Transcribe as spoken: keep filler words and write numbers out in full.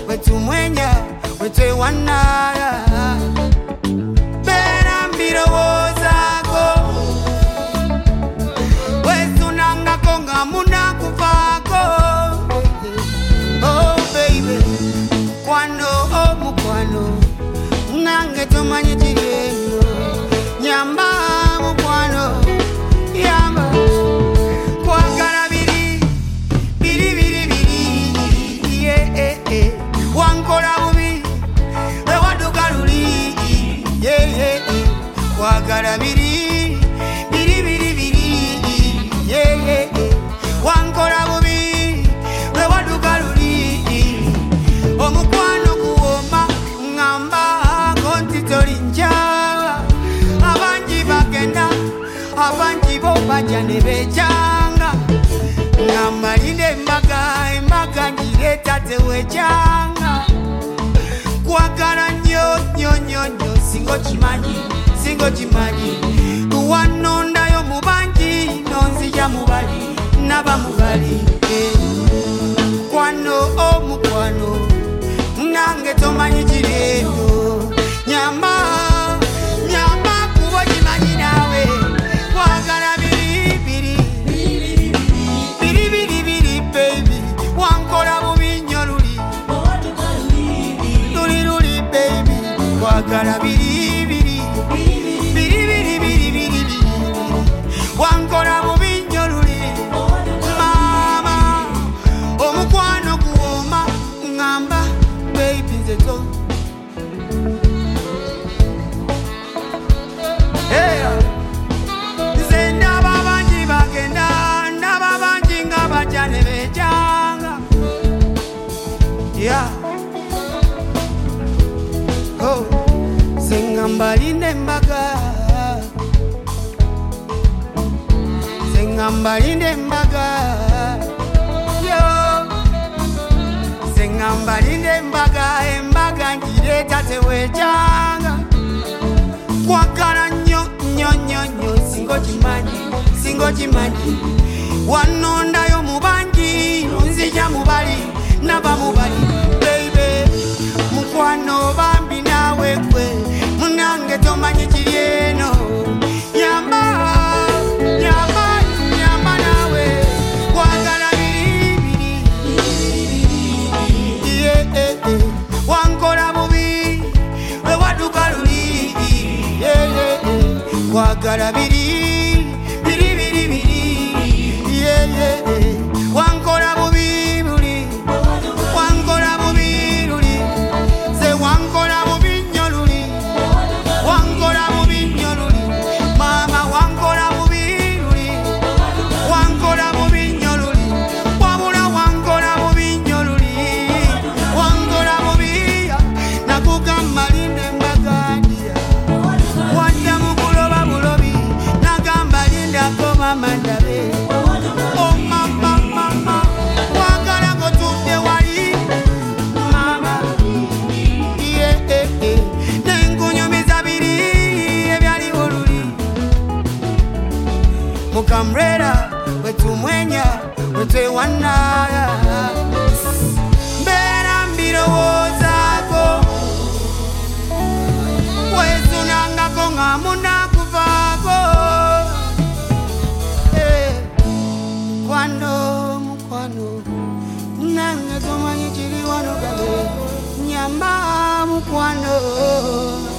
wetumwenya wetewana bera mbirowozaako wetunangako nga munakuvaako. Oh baby kwano oh mukwano nange tomanyi kirieno nyamba mukwano yamba kwagala biri biri biri biri yeah, eh, eh. Wankola bubi ewaduka luli yeah, yeah, eh. Kwagala biri biri biri biri yeah, yeah, eh. Wankola bubi ewaduka luli omukwano kuwoma ngamba konti tolinja abanji bagenda abanji bo bajja ne bejanga ngamba linde embaga embaga njireta tewejanga kwagala nnyo nnyo nnyo nnyo singo kimanyi singo kimanyi wanondayo mu bangi nonzija mubali naba mubali eh. Kwano omukwano nange tomanyi kirieno nyamba nyamba kuba kimanyi nawe kwagala biri biri biri biri biri baby wankola bubi nnyo luli luli luli baby kwagala biri biri biri biri biri biri wankola bubi nnyo luli mama omukwano kuwoma ngamba baby nzeto hey nze ndaba bangi bagenda ndaba bangi nga bajja ne bejanga yeah oh sengamba linde embaga sengamba linde embaga yo sengamba linde embaga embaga njireta tewejanga kwagala nnyo nnyo nnyo nnyo singo kimanyi singo kimanyi wanondayo mu bangi nzija mubali naba mubali baby mukwano bambi nawe gwe munange tomanyi kirieno nyamba nyamba nyamba nawe kwagala biri biri yeah, eh, eh. Wankola bubi ewaduka luli yeah, yeah, eh. Kwagala biri biri biri biri yeah, yeah, eh. Wankola bubi luli wankola bubi luli se wankola bubi nnyo luli wankola bubi nnyo luli mama wankola bubi luli wankola bubi nnyo luli wabula wankola bubi nnyo luli wankola bubi nakugamba linde embagadia wadda mu kuloba bulobi nagamba lindako mama ndabe oh mama mama wagala ngotudde wali mama yeah, eh, eh. Nenkunyumiza biri ebyaliwo luli mukamrera wetumwenya wetewana mbera mbirowozaako wetunangako nga munakuvaako eh. Kwano mukwano nange tomanyi kiri wano gabe nyamba mukwano